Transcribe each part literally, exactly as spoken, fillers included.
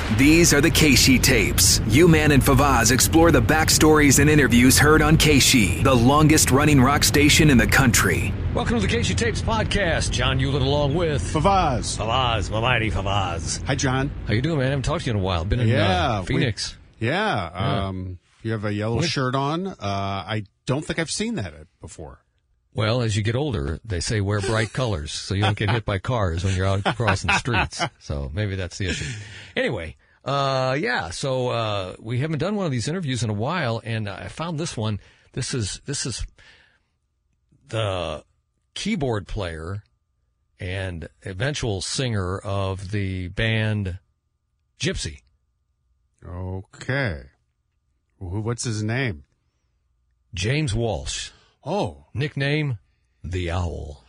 These are the Keishi tapes. U-Man and Favaz explore the backstories and interviews heard on Keishi, the longest-running rock station in the country. Welcome to the Keishi Tapes podcast. John Hewlett along with Favaz. Favaz, my mighty Favaz. Hi, John. How you doing, man? I haven't talked to you in a while. Been in yeah, uh, Phoenix. We, yeah. yeah. Um, you have a yellow what? shirt on. Uh, I don't think I've seen that before. Well, as you get older, they say wear bright colors so you don't get hit by cars when you're out crossing the streets. So maybe that's the issue. Anyway, uh, yeah, so uh, we haven't done one of these interviews in a while, and I found this one. This is this is the keyboard player and eventual singer of the band Gypsy. Okay. What's his name? James Walsh. Oh. Nickname, The Owl.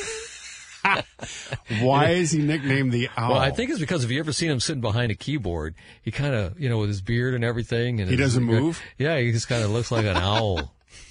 Why is he nicknamed The Owl? Well, I think it's because if you ever seen him sitting behind a keyboard, he kind of, you know, with his beard and everything. And he his, doesn't move? Yeah, he just kind of looks like an owl.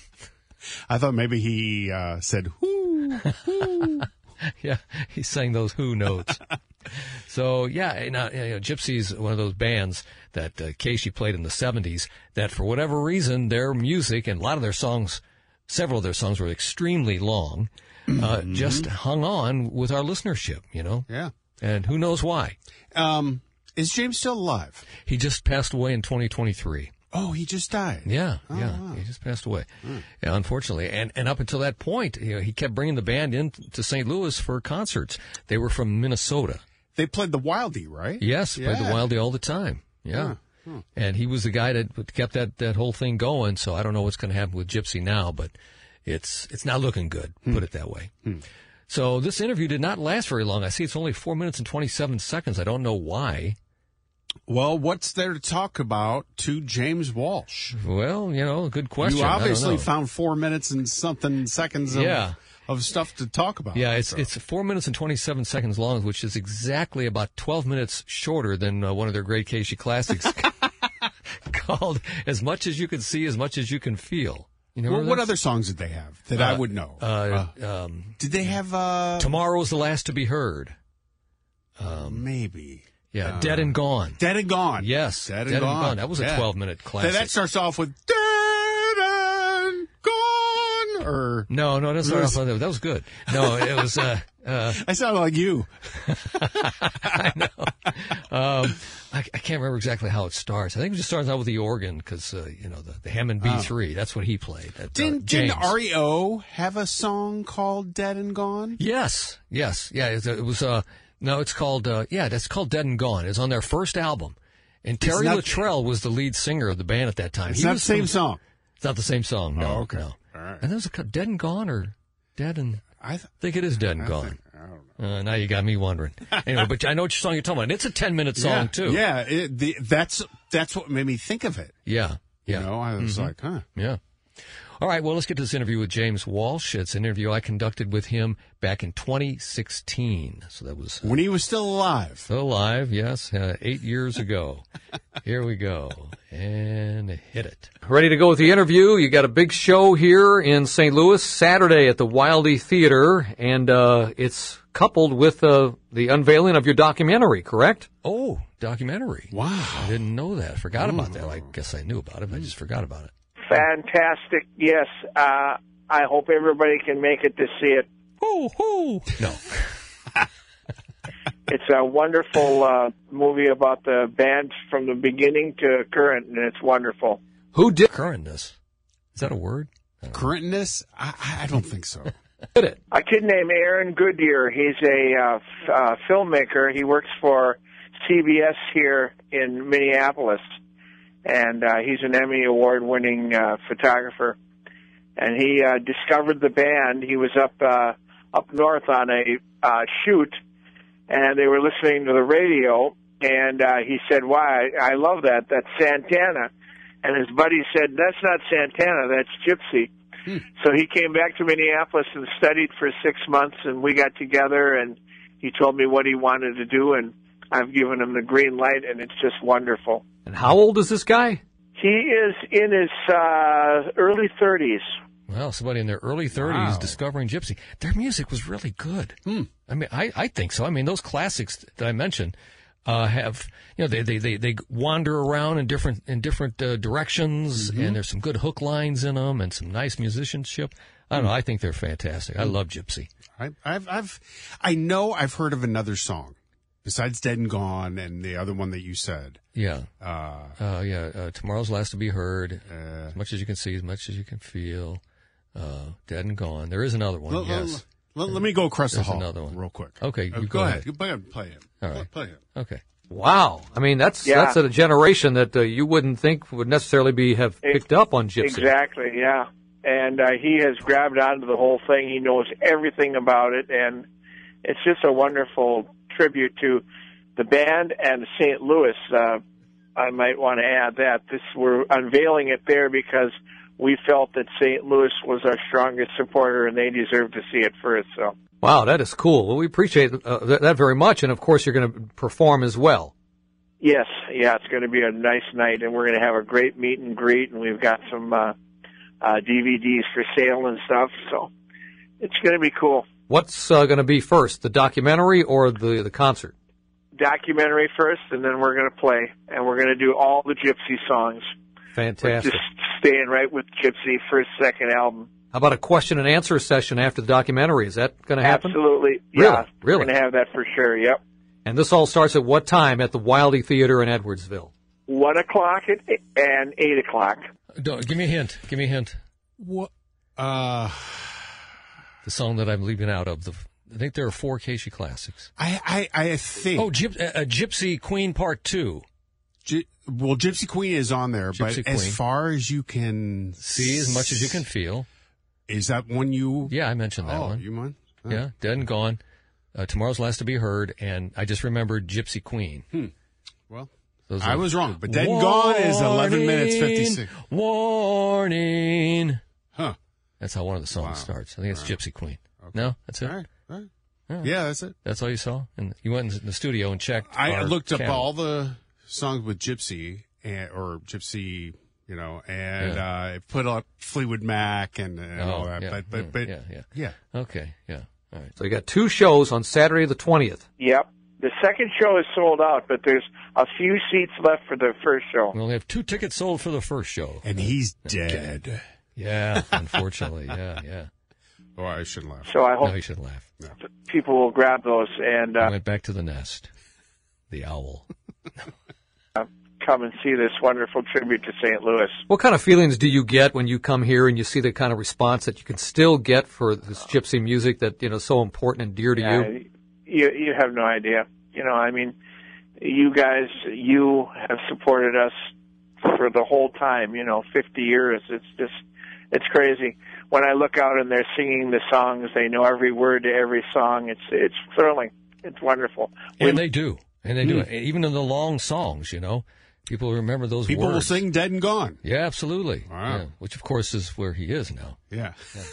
I thought maybe he uh, said, whoo, whoo. Yeah, he sang those who notes. So, yeah, and, uh, you know, Gypsy's one of those bands that uh, Keishi played in the seventies that for whatever reason, their music and a lot of their songs, several of their songs were extremely long, uh, mm-hmm. just hung on with our listenership, you know? Yeah. And who knows why? Um, is James still alive? He just passed away in twenty twenty-three. Oh, he just died. Yeah, oh, yeah, wow. he just passed away. Mm. Yeah, unfortunately, and and up until that point, you know, he kept bringing the band in to Saint Louis for concerts. They were from Minnesota. They played the Wildie, right? Yes, yeah. played the Wildie all the time. Yeah, huh. Huh. And he was the guy that kept that that whole thing going. So I don't know what's going to happen with Gypsy now, but it's it's not looking good. Hmm. Put it that way. Hmm. So this interview did not last very long. I see it's only four minutes and twenty-seven seconds. I don't know why. Well, what's there to talk about to James Walsh? Well, you know, good question. You obviously I don't know. found four minutes and something seconds of, yeah. of stuff to talk about. Yeah, it's so. it's four minutes and twenty-seven seconds long, which is exactly about twelve minutes shorter than uh, one of their great Keishi classics called "As Much as You Can See, As Much as You Can Feel." You know, well, what other songs did they have that uh, I would know? Uh, uh, um, did they have uh, "Tomorrow's the Last to Be Heard"? Um, maybe. Yeah, uh, "Dead and Gone." Dead and Gone. Yes, Dead and, Dead gone. and Gone. That was a yeah. twelve-minute classic. That starts off with "Dead and Gone," or no, no, that's not off on that. That was good. No, it was. Uh, uh, I sound like you. I know. Um, I, I can't remember exactly how it starts. I think it just starts out with the organ because uh, you know the, the Hammond B three. Oh. That's what he played. That, didn't uh, didn't R E O have a song called "Dead and Gone"? Yes, yes, yeah. It, it was. Uh, no, it's called. Uh, yeah, that's called "Dead and Gone." It's on their first album, and Terry not, Luttrell was the lead singer of the band at that time. It's he not was the same from, song. It's not the same song. No, oh, okay. no. All right. And there was a "Dead and Gone" or "Dead and." I th- think it is "Dead and I Gone." Think, I don't know. Uh, now you got me wondering. Anyway, but I know what song you're talking about. And it's a ten-minute song yeah, too. Yeah, it, the, that's that's what made me think of it. Yeah, yeah. You know, I was mm-hmm. like, huh. Yeah. All right, well, let's get to this interview with James Walsh. It's an interview I conducted with him back in twenty sixteen. So that was... Uh, when he was still alive. Still alive, yes, uh, eight years ago. Here we go. And hit it. Ready to go with the interview. You got a big show here in Saint Louis, Saturday at the Wildie Theater, and uh, it's coupled with uh, the unveiling of your documentary, correct? Oh, documentary. Wow. I didn't know that. Forgot about that. I guess I knew about it, but I just forgot about it. Fantastic. Yes. Uh, I hope everybody can make it to see it. Hoo, hoo. No. It's a wonderful uh, movie about the band from the beginning to current, and it's wonderful. Who did currentness? Is that a word? Currentness? I, I don't think so. Did it? A kid named Aaron Goodyear. He's a uh, f- uh, filmmaker. He works for C B S here in Minneapolis. And uh, he's an Emmy Award-winning uh, photographer. And he uh, discovered the band. He was up uh, up north on a uh, shoot, and they were listening to the radio. And uh, he said, "Why? I love that. That's Santana." And his buddy said, "That's not Santana. That's Gypsy." Hmm. So he came back to Minneapolis and studied for six months, and we got together, and he told me what he wanted to do, and I've given him the green light, and it's just wonderful. And how old is this guy? He is in his uh, early thirties. Well, somebody in their early thirties Wow. discovering Gypsy. Their music was really good. Hmm. I mean, I, I think so. I mean, those classics that I mentioned, uh, have, you know, they, they, they, they wander around in different in different uh, directions, mm-hmm. and there's some good hook lines in them and some nice musicianship. I don't know. I think they're fantastic. I love Gypsy. I, I've, I've, I know I've heard of another song besides Dead and Gone and the other one that you said. Yeah. Uh, uh yeah. Uh, Tomorrow's Last to Be Heard. Uh, as much as you can see, as much as you can feel. Uh, Dead and Gone. There is another one. Let, yes. Let, let me go across There's the hall. Another one. Real quick. Okay. Uh, You go, go ahead. ahead. Go ahead. Play him. All right. Play him. Okay. Wow. I mean, that's Yeah. that's a generation that uh, you wouldn't think would necessarily be have picked up on Gypsy. Exactly, yeah. And uh, he has grabbed onto the whole thing. He knows everything about it, and it's just a wonderful tribute to the band and Saint Louis. Uh, I might want to add that this we're unveiling it there because we felt that Saint Louis was our strongest supporter, and they deserve to see it first. So. Wow, that is cool. Well, we appreciate uh, that, that very much, and of course, you're going to perform as well. Yes, yeah, it's going to be a nice night, and we're going to have a great meet and greet, and we've got some uh, uh, D V Ds for sale and stuff, so it's going to be cool. What's uh, going to be first, the documentary or the, the concert? Documentary first, and then we're going to play, and we're going to do all the Gypsy songs. Fantastic. We're just staying right with Gypsy, first, second album. How about a question and answer session after the documentary? Is that going to happen? Absolutely, Really? yeah. Really? We're going to have that for sure, yep. And this all starts at what time at the Wildy Theater in Edwardsville? One o'clock at, and eight o'clock. Don't, give me a hint. Give me a hint. What? Uh, The song that I'm leaving out of. The, I think there are four Casey classics. I, I, I think. Oh, Gyp, uh, Gypsy Queen Part Two. Gy- well, Gypsy Queen is on there, Gypsy but as Queen. far as you can See as much as you can feel. Is that one you? Yeah, I mentioned that oh, one. you mind? Oh. Yeah, Dead and Gone. Uh, Tomorrow's Last to Be Heard, and I just remembered Gypsy Queen. Hmm. Well, Those I are- was wrong, but Dead and Gone is eleven minutes fifty-six. Warning. Huh. That's how one of the songs Wow. starts. I think it's Wow. Gypsy Queen. Okay. No, that's it. All right. All right. All right. Yeah, that's it. That's all you saw, and you went in the studio and checked. I our looked up channel. all the songs with Gypsy and, or Gypsy, you know, and Yeah. uh, it put up Fleetwood Mac and, and Oh, all that. yeah, but but yeah, but yeah, yeah. yeah. Okay, yeah, all right. So you got two shows on Saturday the twentieth. Yep. The second show is sold out, but there's a few seats left for the first show. We only have two tickets sold for the first show. And he's dead. Yeah, unfortunately, yeah, yeah. Oh, I shouldn't laugh. So I hope No, you should laugh. people will grab those and I uh, went back to the nest. The owl. come and see this wonderful tribute to Saint Louis. What kind of feelings do you get when you come here and you see the kind of response that you can still get for this Gypsy music that, you know, is so important and dear to you? Uh, you you have no idea. You know, I mean, you guys, you have supported us for the whole time. You know, fifty years. It's just, it's crazy. When I look out and they're singing the songs, they know every word to every song. It's it's thrilling. It's wonderful. And We- they do. And they do. Even in the long songs, you know, people remember those People words. will sing Dead and Gone. Yeah, absolutely. Wow. Yeah, which, of course, is where he is now. Yeah.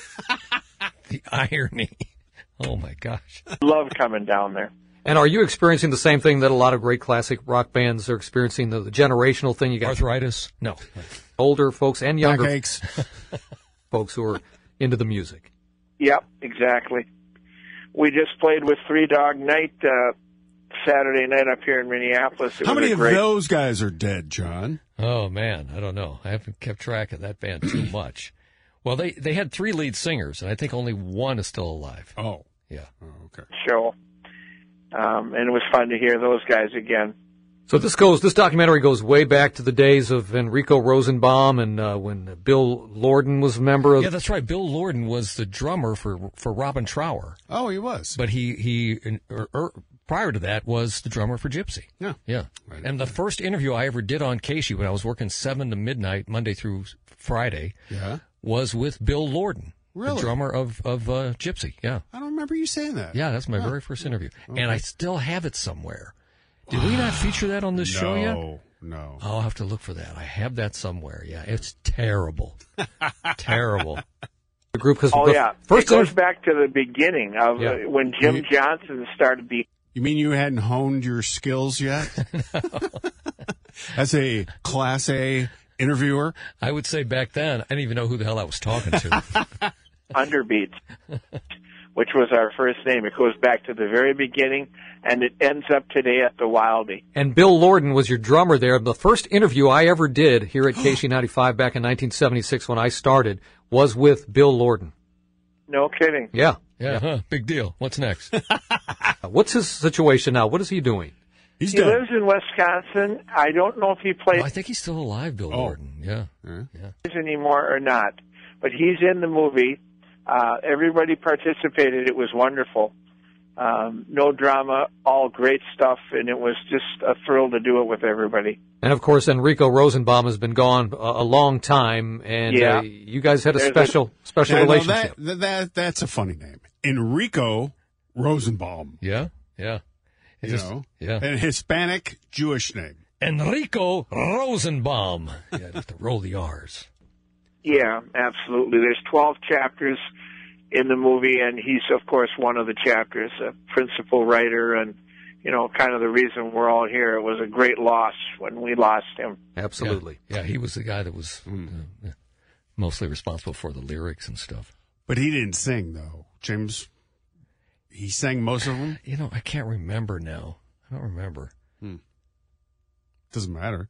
The irony. Oh, my gosh. love coming down there. And are you experiencing the same thing that a lot of great classic rock bands are experiencing, the, the generational thing? You got Arthritis? No. older folks and younger Backaches. folks who are into the music. Yep, exactly. We just played with Three Dog Night uh, Saturday night up here in Minneapolis. It How was many a of great, those guys are dead, John? Oh, man. I don't know. I haven't kept track of that band too much. Well, they, they had three lead singers, and I think only one is still alive. Oh. Yeah. Oh, okay. show, um, and it was fun to hear those guys again. So this goes. This documentary goes way back to the days of Enrico Rosenbaum and uh, when Bill Lorden was a member of. Yeah, that's right. Bill Lorden was the drummer for for Robin Trower, Oh, he was. but he he er, er, prior to that was the drummer for Gypsy. Yeah. Yeah. Right. And the first interview I ever did on Casey when I was working seven to midnight Monday through Friday Yeah. was with Bill Lorden, Really? the drummer of of uh, Gypsy. Yeah. I don't remember you saying that. Yeah, that's my very first interview, and I still have it somewhere. Did we not feature that on this show yet? No, no. I'll have to look for that. I have that somewhere. Yeah, it's terrible, terrible. The group because Oh the yeah, first it goes inter- back to the beginning of Yeah. uh, when Jim Johnson started the. You mean you hadn't honed your skills yet? As a Class A interviewer? I would say back then I didn't even know who the hell I was talking to. Underbeats. which was our first name. It goes back to the very beginning, and it ends up today at the Wildey. And Bill Lorden was your drummer there. The first interview I ever did here at K C ninety-five back in nineteen seventy-six when I started was with Bill Lorden. No kidding. Yeah. Yeah, huh, big deal. What's next? What's his situation now? What is he doing? He's He dead. lives in Wisconsin. I don't know if he plays Oh, I think he's still alive, Bill Oh. Lorden. Yeah. Yeah. Yeah. anymore or not, but he's in the movie. Uh, everybody participated. It was wonderful. Um, no drama, all great stuff, and it was just a thrill to do it with everybody. And, of course, Enrico Rosenbaum has been gone a, a long time, and Yeah. uh, you guys had a There's special special Yeah, no, relationship. that, that, that's a funny name. Enrico Rosenbaum. Yeah. Yeah. It You just- know? Yeah. A Hispanic Jewish name. Enrico Rosenbaum. Yeah, you have to roll the R's. Yeah, absolutely. There's twelve chapters in the movie, and he's, of course, one of the chapters, a principal writer, and, you know, kind of the reason we're all here. It was a great loss when we lost him. Absolutely. Yeah, yeah, he was the guy that was uh, mostly responsible for the lyrics and stuff. But he didn't sing, though. James, he sang most of them? You know, I can't remember now. I don't remember. Doesn't matter.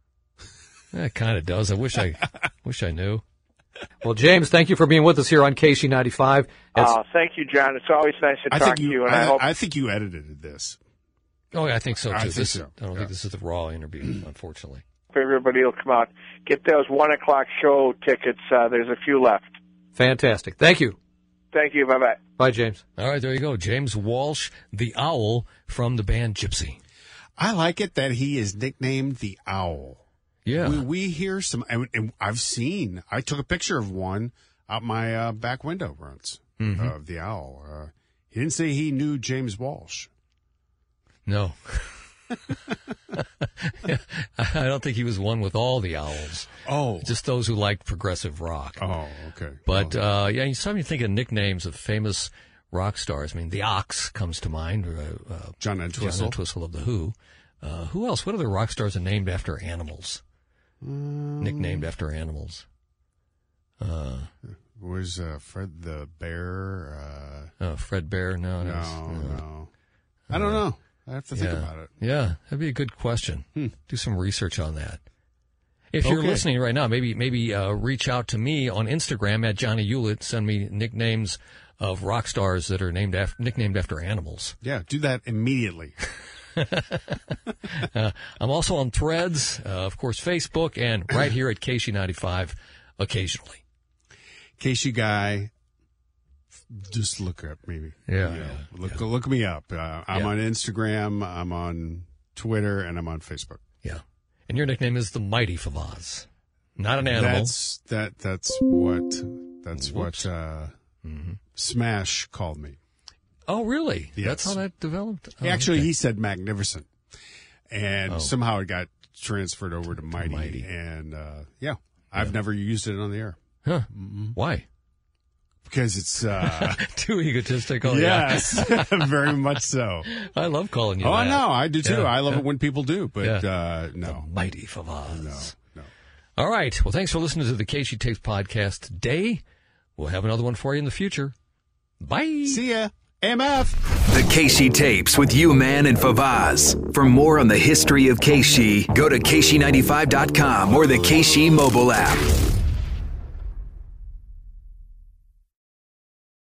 It kind of does. I wish I wish I knew. Well, James, thank you for being with us here on K C ninety-five. It's- Uh, thank you, John. It's always nice to I talk think to you, you, and I, I, hope I think you edited this. Oh, yeah, I think so too. I think this, so, I don't yeah. think this is the raw interview, unfortunately. everybody will come out. Get those one o'clock show tickets. Uh, there's a few left. fantastic. Thank you. Thank you. Bye-bye. Bye, James. All right, there you go. James Walsh, the Owl from the band Gypsy. I like it that he is nicknamed the Owl. Yeah. We, we hear some, and, and I've seen, I took a picture of one out my uh, back window once Mm-hmm. of the Owl. Uh, he didn't say he knew James Walsh. No. I don't think he was one with all the owls. Oh. Just those who like progressive rock. Oh, okay. But, Oh. uh, yeah, you sometimes think of nicknames of famous rock stars. I mean, the Ox comes to mind. Uh, uh, John Entwistle. John Entwistle of The Who. Uh, who else? What other rock stars are named after animals? Um, Nicknamed after animals. Uh, was uh, Fred the Bear? Uh, uh, Fred Bear? No, no, that was- no. I don't know. I have to think yeah. about it. Yeah, that'd be a good question. Do some research on that. If you're Okay. listening right now, maybe maybe uh, reach out to me on Instagram at Johnny Hewlett. Send me nicknames of rock stars that are named after, nicknamed after animals. Yeah, do that immediately. Uh, I'm also on Threads, uh, of course, Facebook, and right here at K C ninety-five occasionally. Casey Guy, just look up maybe. Yeah, You know, yeah, look look me up. Uh, I'm Yeah. on Instagram, I'm on Twitter, and I'm on Facebook. Yeah. And your nickname is the Mighty Favaz. Not an animal. That's that. That's what. That's Whoops. what uh, Mm-hmm. Smash called me. Oh, really? Yes. That's how that developed? Oh, Actually, okay. he said magnificent, and Oh. somehow it got transferred over to mighty. Mighty. And uh, yeah, I've never used it on the air Huh. Why? because it's. Uh, Too egotistical. Yeah. yes, very much so. I love calling you Oh, that. no, I do too. Yeah, I love yeah. it when people do, but Yeah. uh, no, Mighty Favaz. no, no. All right. Well, thanks for listening to the K C Tapes podcast today. We'll have another one for you in the future. Bye. See ya, M F. The K C Tapes with you, man, and Favaz. For more on the history of K C, go to K C ninety-five dot com or the K C mobile app.